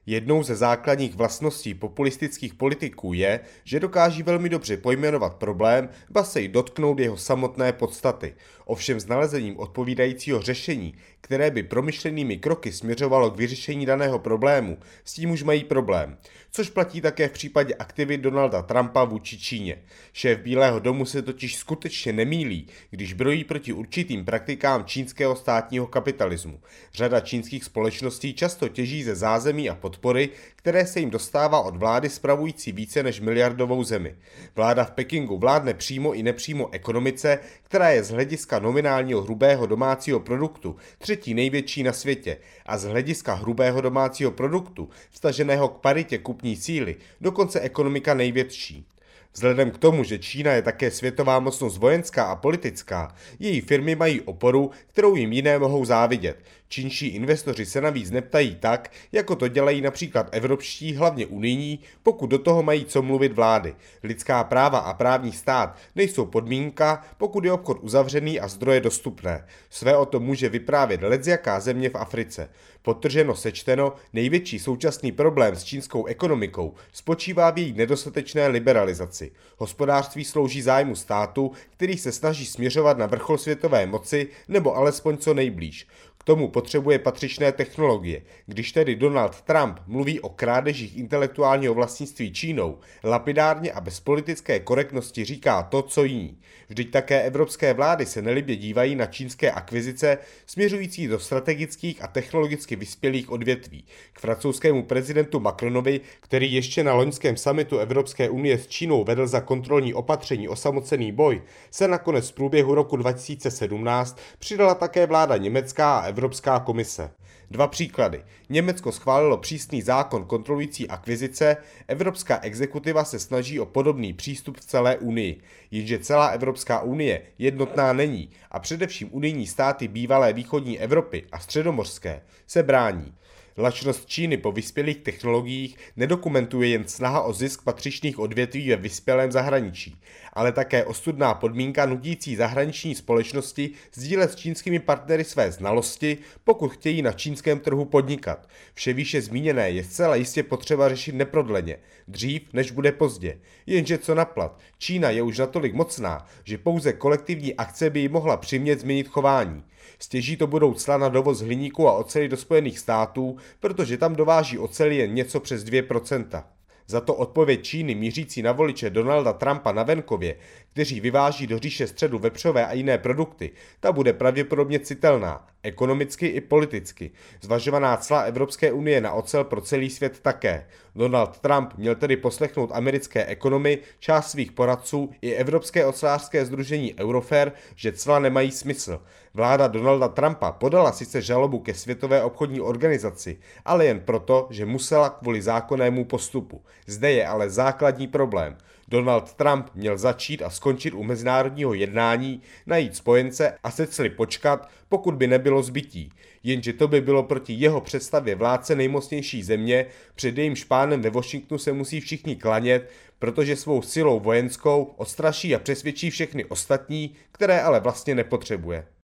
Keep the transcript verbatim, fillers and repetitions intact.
Jednou ze základních vlastností populistických politiků je, že dokáží velmi dobře pojmenovat problém, ba se jí dotknout jeho samotné podstaty. Ovšem s nalezením odpovídajícího řešení, které by promyšlenými kroky směřovalo k vyřešení daného problému, s tím už mají problém. Což platí také v případě aktivit Donalda Trumpa vůči Číně. Šéf Bílého domu se totiž skutečně nemýlí, když brojí proti určitým praktikám čínského státního kapitalismu. Řada čínských společností často těží ze zázemí a podpory, které se jim dostává od vlády spravující více než miliardovou zemi. Vláda v Pekingu vládne přímo i nepřímo ekonomice, která je z hlediska nominálního hrubého domácího produktu třetí největší na světě a z hlediska hrubého domácího produktu vztaženého k paritě kupní síly dokonce ekonomika největší. Vzhledem k tomu, že Čína je také světová mocnost vojenská a politická, její firmy mají oporu, kterou jim jiné mohou závidět. Čínští investoři se navíc neptají tak, jako to dělají například evropští, hlavně unijní, pokud do toho mají co mluvit vlády. Lidská práva a právní stát nejsou podmínka, pokud je obchod uzavřený a zdroje dostupné. Své o tom může vyprávět lecjaká země v Africe. Podtrženo sečteno, největší současný problém s čínskou ekonomikou spočívá v její nedostatečné liberalizaci. Hospodářství slouží zájmu státu, který se snaží směřovat na vrchol světové moci nebo alespoň co nejblíž. K tomu potřebuje patřičné technologie. Když tedy Donald Trump mluví o krádežích intelektuálního vlastnictví Čínou, lapidárně a bez politické korektnosti říká to, co jiní. Vždyť také evropské vlády se nelibě dívají na čínské akvizice směřující do strategických a technologicky vyspělých odvětví. K francouzskému prezidentu Macronovi, který ještě na loňském summitu Evropské unie s Čínou vedl za kontrolní opatření osamocený boj, se nakonec v průběhu roku dva tisíce sedmnáct přidala také vláda německá a Evropská komise. Dva příklady. Německo schválilo přísný zákon kontrolující akvizice, evropská exekutiva se snaží o podobný přístup v celé Unii, jenže celá Evropská unie jednotná není a především unijní státy bývalé východní Evropy a středomořské se brání. Lačnost Číny po vyspělých technologiích nedokumentuje jen snaha o zisk patřičných odvětví ve vyspělém zahraničí, ale také ostudná podmínka nutící zahraniční společnosti sdílet s čínskými partnery své znalosti, pokud chtějí na čínském trhu podnikat. Vše výše zmíněné je zcela jistě potřeba řešit neprodleně, dřív než bude pozdě. Jenže co naplat, Čína je už natolik mocná, že pouze kolektivní akce by ji mohla přimět změnit chování. Stěží to budou cla na dovoz hliníku a oceli do Spojených států, protože tam dováží oceli jen něco přes dvě procenta. Za to odpověď Číny mířící na voliče Donalda Trumpa na venkově, kteří vyváží do říše středu vepřové a jiné produkty, ta bude pravděpodobně citelná, ekonomicky i politicky. Zvažovaná cla Evropské unie na ocel pro celý svět také. Donald Trump měl tedy poslechnout americké ekonomy, část svých poradců i Evropské ocelářské sdružení Eurofair, že cla nemají smysl. Vláda Donalda Trumpa podala sice žalobu ke Světové obchodní organizaci, ale jen proto, že musela kvůli zákonnému postupu. Zde je ale základní problém. Donald Trump měl začít a skončit u mezinárodního jednání, najít spojence a secli počkat, pokud by nebylo zbytí. Jenže to by bylo proti jeho představě vládce nejmocnější země, před jejím špánem ve Washingtonu se musí všichni klanět, protože svou silou vojenskou odstraší a přesvědčí všechny ostatní, které ale vlastně nepotřebuje.